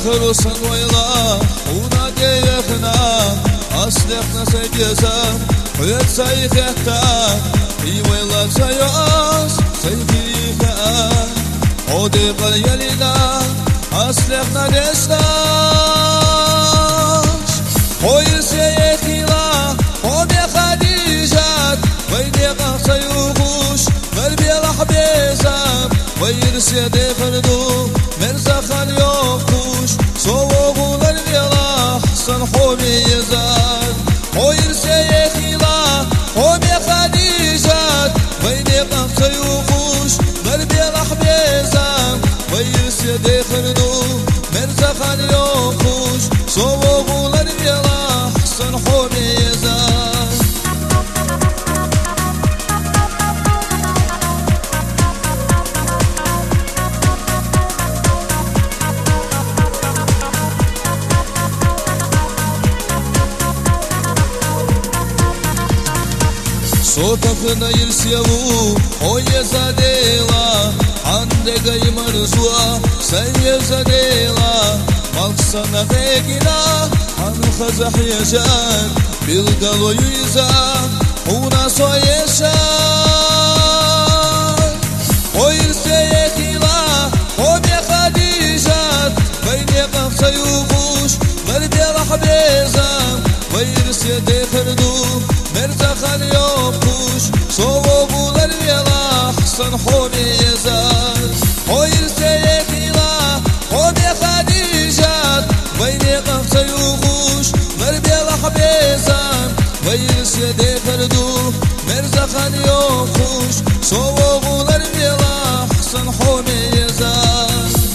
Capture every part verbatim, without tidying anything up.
خلصن ويلا ونادي يخنا أصلحنا سيجزا ويت سيختا في ويلا سياس سيفيخا عودي قليلنا أصلحنا دشتاش خوير سيخيلا خوبي خديجات ويدي قصي وغوش قلبي لحبيزام وير سيدي خردو مرزا خان يوكوش صوغو قلبي لحسن خوبي يزال خوير سيخيلا خوبي خديجات ويدي قصي وغوش قلبي لحبيزام وير سيدي خردو مرزا خان يوكوش صوغو قلبي لحسن خوبي يزال صوتك نيرسيو خويا زاديلا عندك اي مرزوة سي زاديلا مقصنا غيقنا عن خزح يجان بالقلو يزا وناس يشان خوير سيكيلا خوبي خديجات بيني قفصي وغوش قلبي لحبيزام وير سيدي خردو مرزا خان يوكوش صوبو قلبي لحسن خوبي يزال خوير سيكيلا خوبي خديجات بيني قفصي وغوش قلبي لحبيزام وير سيدي خردو مرزا خان يوكوش صوبو قلبي لحسن خوبي يزال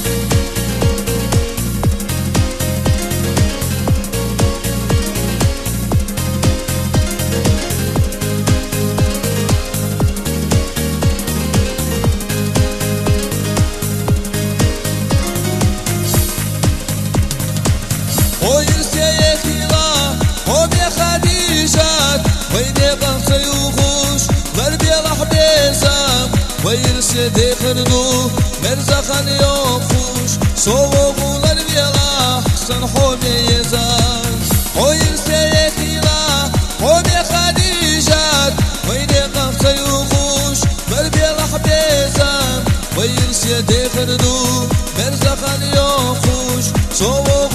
خوير سيخيلا خوبي خديجات ويدي قمصي وغوش قلبي لحبيزام وير سيدي خردو مرزا خان يوكوش صوغو قلبي لحسن خوبي يزال خوير سيخيلا خوبي خديجات ويدي قمصي وغوش قلبي لحبيزام وير سيدي خردو مرزا خان يوكوش صوغو